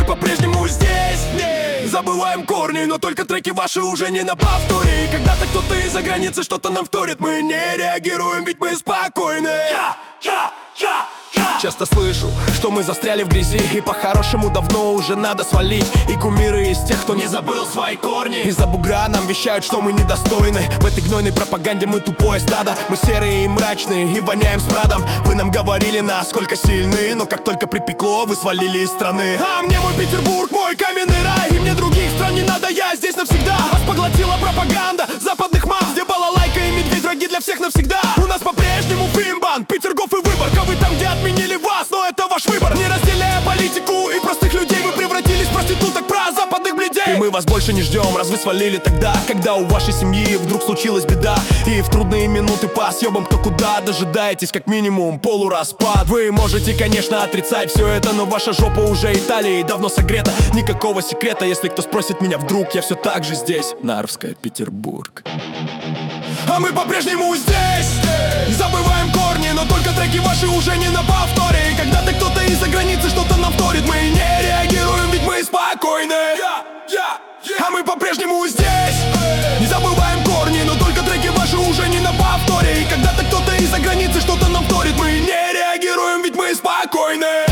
по-прежнему здесь. Забываем корни, но только треки ваши уже не на повторе. И когда-то кто-то из-за границы что-то нам вторит, мы не реагируем, ведь мы спокойны. Часто слышу, что мы застряли в грязи, и по-хорошему давно уже надо свалить. И кумиры из тех, кто не забыл свои корни, из-за бугра нам вещают, что мы недостойны. В этой гнойной пропаганде мы тупое стадо. Мы серые и мрачные, и воняем смрадом. Вы нам говорили, насколько сильны, но как только припекло, вы свалили из страны. А мне мой Петербург, мой каменный рай, и мне других стран не надо, я здесь навсегда. Вас поглотила пропаганда западных масс, где балалайка и медведь враги для всех навсегда. У нас по-прежнему Фимбан, Петергоф и Выборг, а вы там, где отменили вас, но это ваш выбор. Не разделяя политику и простых людей, вы превратились в проституток про западных блядей. И мы вас больше не ждем, раз вы свалили тогда, когда у вашей семьи вдруг случилась беда. И в трудные минуты по съебам кто куда дожидаетесь как минимум полураспад. Вы можете, конечно, отрицать все это, но ваша жопа уже Италией давно согрета. Никакого секрета, если кто спросит меня вдруг, я все так же здесь. Нарвская, Петербург. А мы по-прежнему здесь. Забываем корни, но только треки ваши уже не на повторе. И когда-то кто-то из-за границы что-то нам вторит, мы не реагируем, ведь мы спокойны. А мы по-прежнему здесь. Не забываем корни, но только треки ваши уже не на повторе. И когда-то кто-то из-за границы что-то нам вторит, мы не реагируем, ведь мы спокойны.